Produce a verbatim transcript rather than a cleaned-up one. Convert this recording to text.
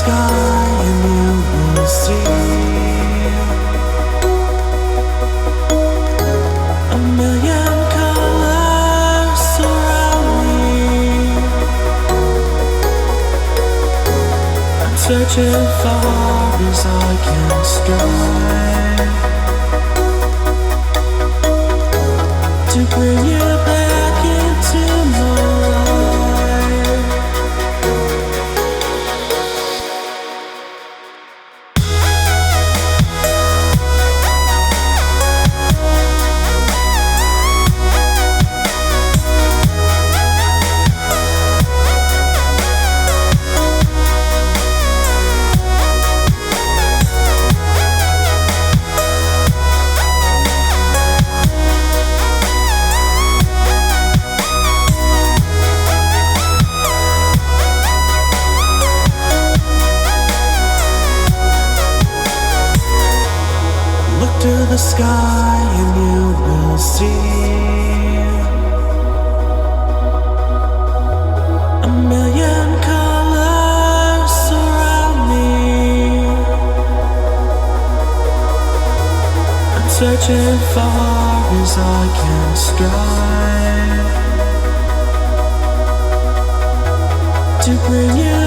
sky and you will see a million colors surround me. I'm searching far as I can stray to bring you back into my life. Look to the sky and you will see a million colors surround me. I'm searching far as I can stray to bring you